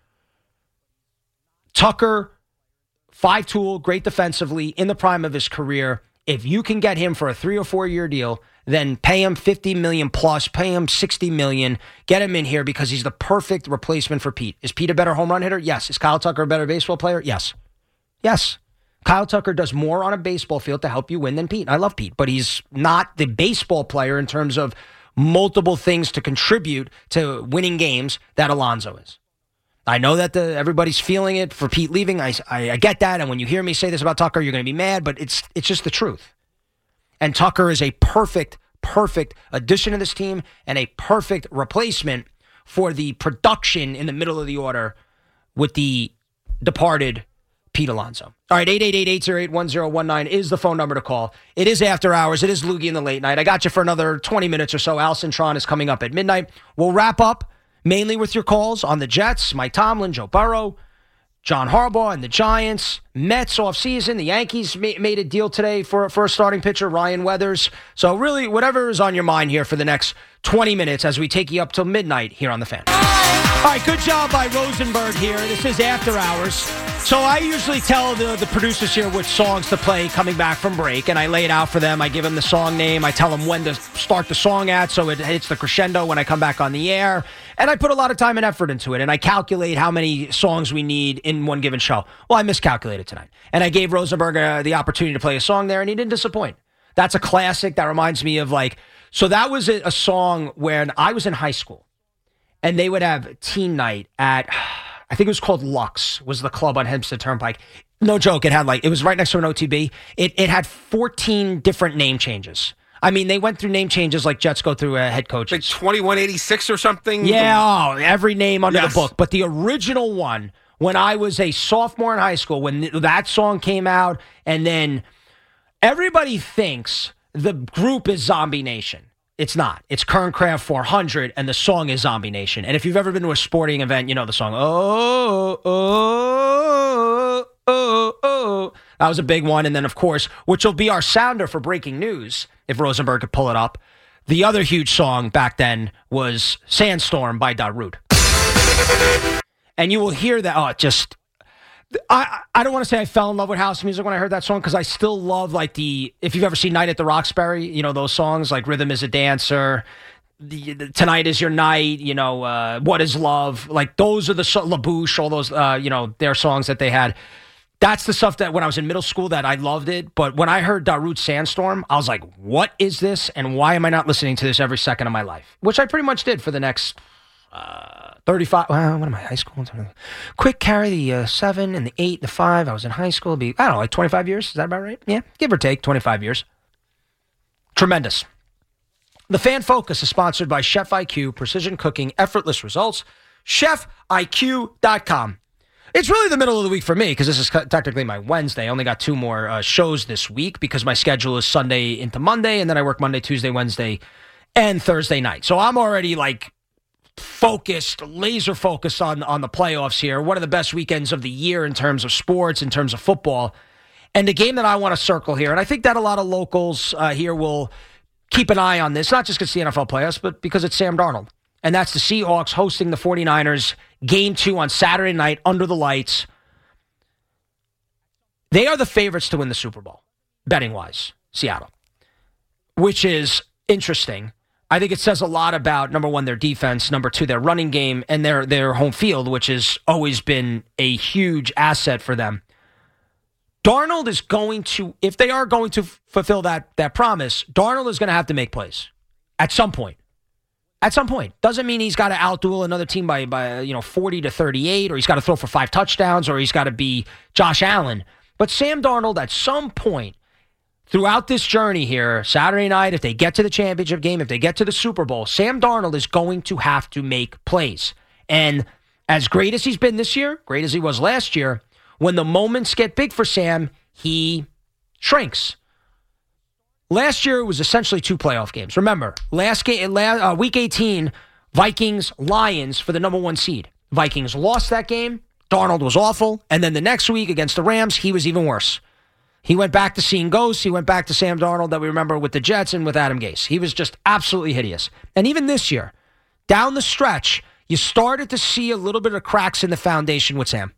Tucker, five-tool, great defensively, in the prime of his career. If you can get him for a three- or four-year deal, then pay him fifty million dollars plus, pay him sixty million dollars, get him in here because he's the perfect replacement for Pete. Is Pete a better home run hitter? Yes. Is Kyle Tucker a better baseball player? Yes. Yes. Kyle Tucker does more on a baseball field to help you win than Pete. I love Pete, but he's not the baseball player in terms of multiple things to contribute to winning games that Alonso is. I know that the everybody's feeling it for Pete leaving. I, I, I get that. And when you hear me say this about Tucker, you're going to be mad, but it's it's just the truth. And Tucker is a perfect, perfect addition to this team and a perfect replacement for the production in the middle of the order with the departed Pete Alonso. All right, eight eight eight, eight zero eight, one zero one nine is the phone number to call. It is after hours. It is Loogie in the late night. I got you for another twenty minutes or so. Al Cintron is coming up at midnight. We'll wrap up mainly with your calls on the Jets, Mike Tomlin, Joe Burrow, John Harbaugh and the Giants, Mets offseason. The Yankees ma- made a deal today for, for a starting pitcher, Ryan Weathers. So really, whatever is on your mind here for the next twenty minutes as we take you up till midnight here on The Fan. All right, good job by Rosenberg here. This is After Hours. So I usually tell the, the producers here which songs to play coming back from break, and I lay it out for them. I give them the song name. I tell them when to start the song at so it hits the crescendo when I come back on the air. And I put a lot of time and effort into it, and I calculate how many songs we need in one given show. Well, I miscalculated tonight. And I gave Rosenberg uh, the opportunity to play a song there, and he didn't disappoint. That's a classic. That reminds me of like, so that was a, a song when I was in high school, and they would have teen night at, I think it was called Lux, was the club on Hempstead Turnpike. No joke, it had like, it was right next to an O T B. It it had fourteen different name changes. I mean, they went through name changes like Jets go through a head coach. Like twenty-one eighty-six or something? Yeah, oh, every name under Yes. the book. But the original one, when I was a sophomore in high school, when th- that song came out, and then everybody thinks the group is Zombie Nation. It's not. It's Kernkraft four hundred, and the song is Zombie Nation. And if you've ever been to a sporting event, you know the song, oh, oh, oh, oh. That was a big one. And then, of course, which will be our sounder for breaking news, if Rosenberg could pull it up, the other huge song back then was Sandstorm by Darude. And you will hear that, oh, it just... I I don't want to say I fell in love with house music when I heard that song, because I still love, like, the, if you've ever seen Night at the Roxbury, you know, those songs like Rhythm is a Dancer, the, the, Tonight is Your Night, you know, uh, What is Love, like those are the, so, La Bouche, all those, uh, you know, their songs that they had. That's the stuff that when I was in middle school that I loved it. But when I heard Darude Sandstorm, I was like, what is this? And why am I not listening to this every second of my life? Which I pretty much did for the next... Uh, thirty-five, well, what am I, high school? Quick carry the uh, seven and the eight, the five. I was in high school. It'd be, I don't know, like twenty-five years. Is that about right? Yeah, give or take, twenty-five years. Tremendous. The Fan Focus is sponsored by Chef I Q, precision cooking, effortless results. chef I Q dot com. It's really the middle of the week for me, because this is technically my Wednesday. I only got two more uh, shows this week because my schedule is Sunday into Monday, and then I work Monday, Tuesday, Wednesday, and Thursday night. So I'm already like... focused, laser focused on, on the playoffs here. One of the best weekends of the year in terms of sports, in terms of football. And the game that I want to circle here, and I think that a lot of locals uh, here will keep an eye on this, not just because it's the N F L playoffs, but because it's Sam Darnold. And that's the Seahawks hosting the 49ers, game two on Saturday night under the lights. They are the favorites to win the Super Bowl, betting-wise, Seattle, which is interesting. I think it says a lot about, number one, their defense, number two, their running game, and their their home field, which has always been a huge asset for them. Darnold is going to, if they are going to f- fulfill that that promise, Darnold is going to have to make plays at some point. At some point. Doesn't mean he's got to outduel another team by, by you know, forty to thirty-eight, or he's got to throw for five touchdowns, or he's got to be Josh Allen. But Sam Darnold, at some point, throughout this journey here, Saturday night, if they get to the championship game, if they get to the Super Bowl, Sam Darnold is going to have to make plays. And as great as he's been this year, great as he was last year, when the moments get big for Sam, he shrinks. Last year, it was essentially two playoff games. Remember, last game, uh, week eighteen, Vikings, Lions for the number one seed. Vikings lost that game. Darnold was awful. And then the next week against the Rams, he was even worse. He went back to seeing ghosts. He went back to Sam Darnold that we remember with the Jets and with Adam Gase. He was just absolutely hideous. And even this year, down the stretch, you started to see a little bit of cracks in the foundation with Sam.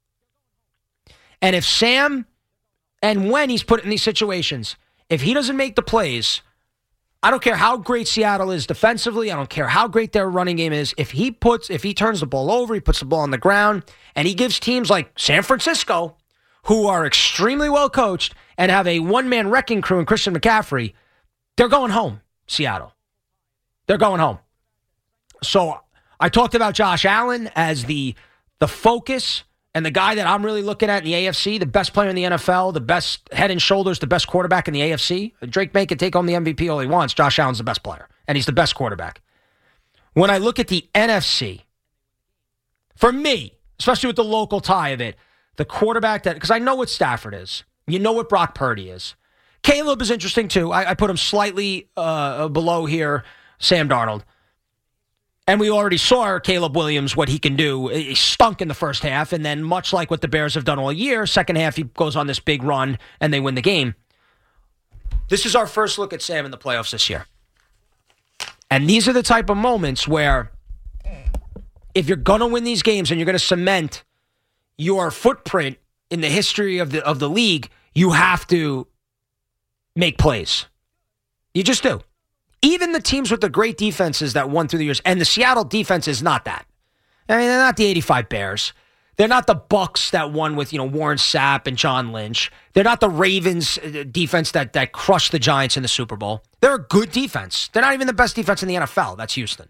And if Sam, and when he's put in these situations, if he doesn't make the plays, I don't care how great Seattle is defensively. I don't care how great their running game is. If he puts, if he turns the ball over, he puts the ball on the ground, and he gives teams like San Francisco, who are extremely well coached and have a one-man wrecking crew in Christian McCaffrey, they're going home, Seattle. They're going home. So I talked about Josh Allen as the the focus and the guy that I'm really looking at in the A F C, the best player in the N F L, the best head and shoulders, the best quarterback in the A F C. Drake May can take home the M V P all he wants. Josh Allen's the best player, and he's the best quarterback. When I look at the N F C, for me, especially with the local tie of it, the quarterback that, because I know what Stafford is. You know what Brock Purdy is. Caleb is interesting too. I, I put him slightly uh, below here, Sam Darnold. And we already saw Caleb Williams, what he can do. He stunk in the first half, and then much like what the Bears have done all year, second half he goes on this big run, and they win the game. This is our first look at Sam in the playoffs this year. And these are the type of moments where if you're going to win these games and you're going to cement your footprint in the history of the of the league, you have to make plays. You just do. Even the teams with the great defenses that won through the years, and the Seattle defense is not that. I mean, they're not the eighty-five Bears. They're not the Bucks that won with, you know, Warren Sapp and John Lynch. They're not the Ravens defense that that crushed the Giants in the Super Bowl. They're a good defense. They're not even the best defense in the N F L. That's Houston.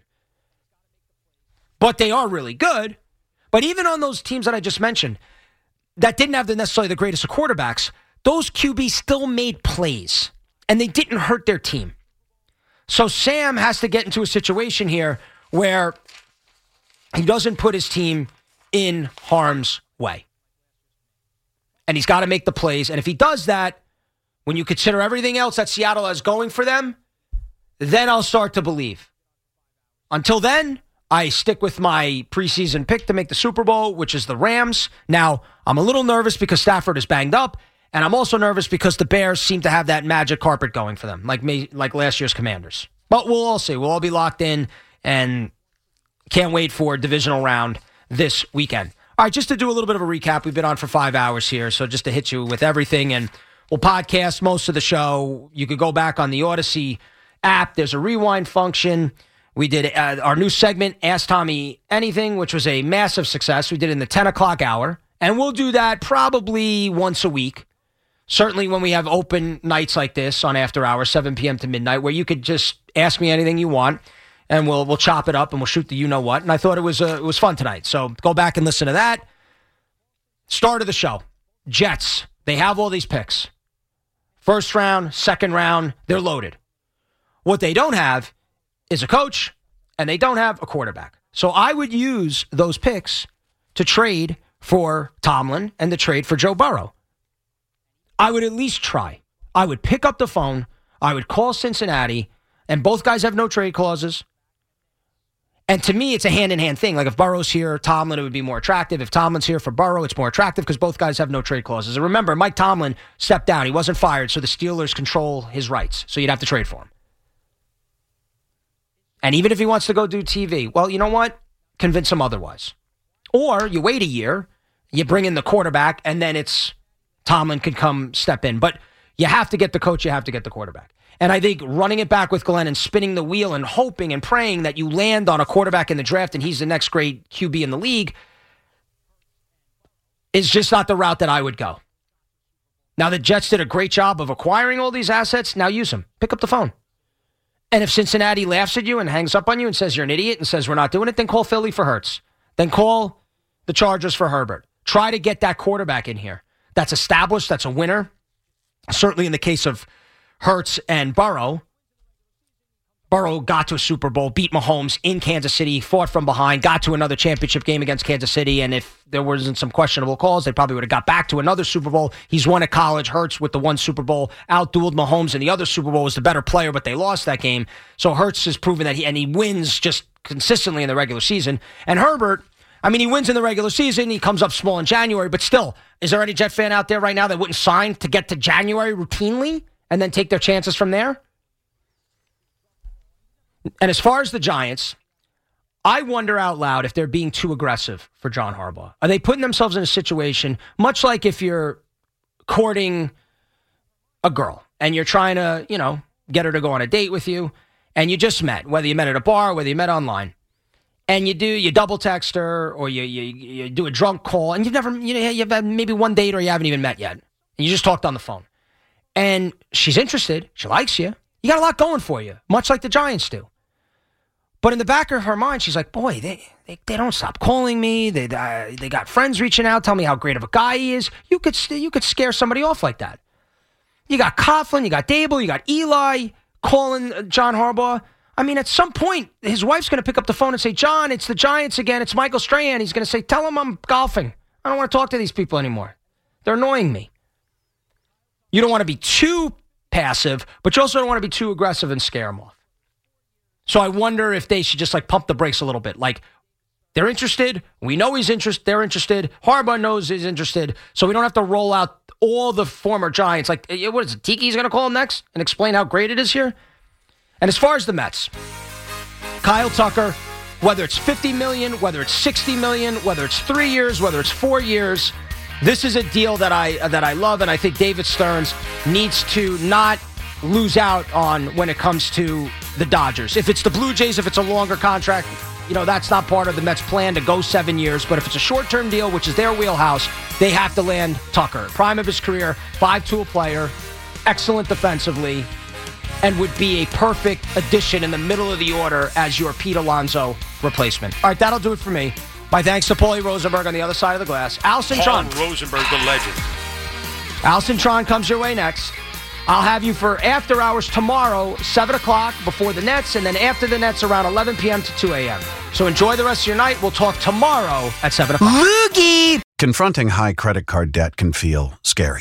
But they are really good. But even on those teams that I just mentioned that didn't have the necessarily the greatest of quarterbacks, those Q Bs still made plays, and they didn't hurt their team. So Sam has to get into a situation here where he doesn't put his team in harm's way. And he's got to make the plays. And if he does that, when you consider everything else that Seattle has going for them, then I'll start to believe. Until then, I stick with my preseason pick to make the Super Bowl, which is the Rams. Now, I'm a little nervous because Stafford is banged up, and I'm also nervous because the Bears seem to have that magic carpet going for them, like me, like last year's Commanders. But we'll all see. We'll all be locked in, and can't wait for a divisional round this weekend. All right, just to do a little bit of a recap, we've been on for five hours here, so just to hit you with everything, and we'll podcast most of the show. You could go back on the Odyssey app. There's a rewind function. We did uh, our new segment, Ask Tommy Anything, which was a massive success. We did it in the ten o'clock hour, and we'll do that probably once a week. Certainly when we have open nights like this on After Hours, seven p.m. to midnight, where you could just ask me anything you want, and we'll we'll chop it up and we'll shoot the you-know-what. And I thought it was uh, it was fun tonight, so go back and listen to that. Start of the show, Jets. They have all these picks. First round, second round, they're loaded. What they don't have is a coach, and they don't have a quarterback. So I would use those picks to trade for Tomlin and to trade for Joe Burrow. I would at least try. I would pick up the phone. I would call Cincinnati, and both guys have no trade clauses. And to me, it's a hand-in-hand thing. Like if Burrow's here, Tomlin, it would be more attractive. If Tomlin's here for Burrow, it's more attractive because both guys have no trade clauses. And remember, Mike Tomlin stepped down. He wasn't fired, so the Steelers control his rights. So you'd have to trade for him. And even if he wants to go do T V, well, you know what? Convince him otherwise. Or you wait a year, you bring in the quarterback, and then it's Tomlin can come step in. But you have to get the coach, you have to get the quarterback. And I think running it back with Glenn and spinning the wheel and hoping and praying that you land on a quarterback in the draft and he's the next great Q B in the league is just not the route that I would go. Now, the Jets did a great job of acquiring all these assets. Now use them. Pick up the phone. And if Cincinnati laughs at you and hangs up on you and says you're an idiot and says we're not doing it, then call Philly for Hurts. Then call the Chargers for Herbert. Try to get that quarterback in here. That's established. That's a winner. Certainly in the case of Hurts and Burrow. Burrow got to a Super Bowl, beat Mahomes in Kansas City, fought from behind, got to another championship game against Kansas City, and if there wasn't some questionable calls, they probably would have got back to another Super Bowl. He's won at college. Hurts with the one Super Bowl, outdueled Mahomes in the other Super Bowl, was the better player, but they lost that game. So Hurts has proven that he, and he wins just consistently in the regular season. And Herbert, I mean, he wins in the regular season. He comes up small in January, but still, is there any Jet fan out there right now that wouldn't sign to get to January routinely and then take their chances from there? And as far as the Giants, I wonder out loud if they're being too aggressive for John Harbaugh. Are they putting themselves in a situation, much like if you're courting a girl and you're trying to, you know, get her to go on a date with you, and you just met, whether you met at a bar, whether you met online, and you do, you double text her or you you, you do a drunk call, and you've never, you know, you've had maybe one date or you haven't even met yet, and you just talked on the phone. And she's interested, she likes you, you got a lot going for you, much like the Giants do. But in the back of her mind, she's like, boy, they they, they don't stop calling me. They uh, they got friends reaching out, tell me how great of a guy he is. You could you could scare somebody off like that. You got Coughlin, you got Dable, you got Eli calling John Harbaugh. I mean, at some point, his wife's going to pick up the phone and say, John, it's the Giants again. It's Michael Strahan. He's going to say, tell him I'm golfing. I don't want to talk to these people anymore. They're annoying me. You don't want to be too passive, but you also don't want to be too aggressive and scare them off. So I wonder if they should just like pump the brakes a little bit. Like, they're interested. We know he's interested. They're interested. Harbaugh knows he's interested. So we don't have to roll out all the former Giants. Like, what is it? Tiki's going to call him next and explain how great it is here? And as far as the Mets, Kyle Tucker, whether it's fifty million dollars, whether it's sixty million dollars, whether it's three years, whether it's four years, this is a deal that I that I love, and I think David Stearns needs to not lose out on when it comes to the Dodgers. If it's the Blue Jays, if it's a longer contract, you know, that's not part of the Mets' plan to go seven years. But if it's a short-term deal, which is their wheelhouse, they have to land Tucker. Prime of his career, five-tool player, excellent defensively, and would be a perfect addition in the middle of the order as your Pete Alonso replacement. All right, that'll do it for me. My thanks to Paulie Rosenberg on the other side of the glass. Allison Paul Tron. Rosenberg, the legend. Allison Tron comes your way next. I'll have you for After Hours tomorrow, seven o'clock before the Nets, and then after the Nets around eleven p.m. to two a.m. So enjoy the rest of your night. We'll talk tomorrow at seven o'clock. Loogie! Confronting high credit card debt can feel scary.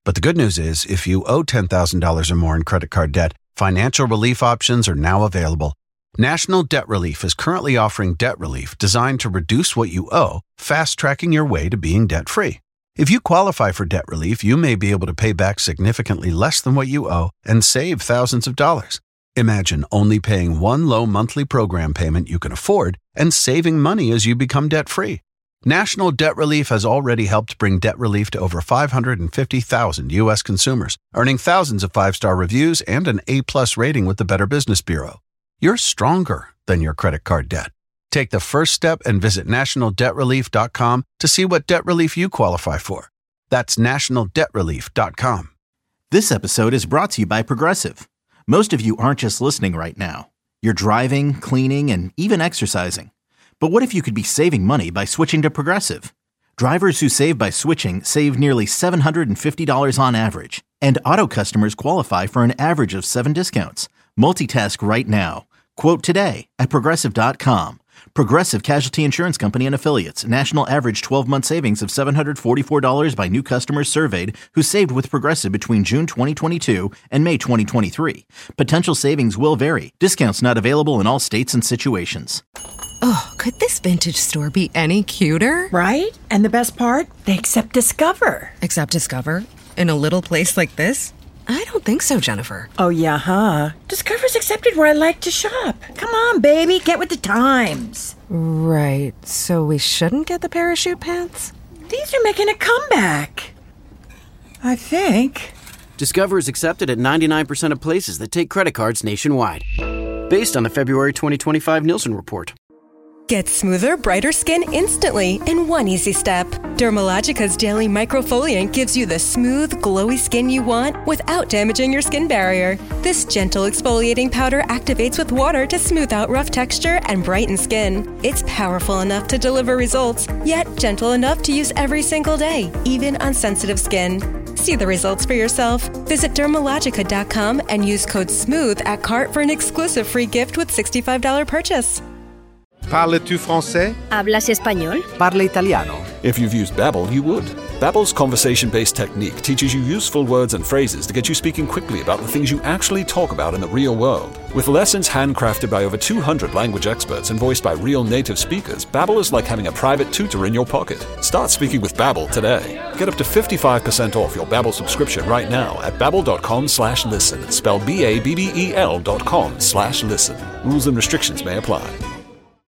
But the good news is, if you owe ten thousand dollars or more in credit card debt, financial relief options are now available. National Debt Relief is currently offering debt relief designed to reduce what you owe, fast-tracking your way to being debt-free. If you qualify for debt relief, you may be able to pay back significantly less than what you owe and save thousands of dollars. Imagine only paying one low monthly program payment you can afford and saving money as you become debt-free. National Debt Relief has already helped bring debt relief to over five hundred fifty thousand U S consumers, earning thousands of five-star reviews and an A-plus rating with the Better Business Bureau. You're stronger than your credit card debt. Take the first step and visit national debt relief dot com to see what debt relief you qualify for. That's national debt relief dot com. This episode is brought to you by Progressive. Most of you aren't just listening right now. You're driving, cleaning, and even exercising. But what if you could be saving money by switching to Progressive? Drivers who save by switching save nearly seven hundred fifty dollars on average, and auto customers qualify for an average of seven discounts. Multitask right now. Quote today at progressive dot com. Progressive Casualty Insurance Company and Affiliates. National average twelve-month savings of seven hundred forty-four dollars by new customers surveyed who saved with Progressive between June twenty twenty-two and May twenty twenty-three. Potential savings will vary. Discounts not available in all states and situations. Oh, could this vintage store be any cuter? Right? And the best part? They accept Discover. Accept Discover? In a little place like this? I don't think so, Jennifer. Oh, yeah, huh? Discover's accepted where I like to shop. Come on, baby, get with the times. Right, so we shouldn't get the parachute pants? These are making a comeback. I think. Discover is accepted at ninety-nine percent of places that take credit cards nationwide. Based on the February twenty twenty-five Nielsen report. Get smoother, brighter skin instantly in one easy step. Dermalogica's Daily Microfoliant gives you the smooth, glowy skin you want without damaging your skin barrier. This gentle exfoliating powder activates with water to smooth out rough texture and brighten skin. It's powerful enough to deliver results, yet gentle enough to use every single day, even on sensitive skin. See the results for yourself. Visit dermalogica dot com and use code SMOOTH at cart for an exclusive free gift with sixty-five dollars purchase. Parles-tu français? ¿Hablas español? Parle italiano. If you've used Babbel, you would. Babbel's conversation-based technique teaches you useful words and phrases to get you speaking quickly about the things you actually talk about in the real world. With lessons handcrafted by over two hundred language experts and voiced by real native speakers, Babbel is like having a private tutor in your pocket. Start speaking with Babbel today. Get up to fifty-five percent off your Babbel subscription right now at babbel.com slash listen. Spelled B A B B E L dot com slash listen. Rules and restrictions may apply.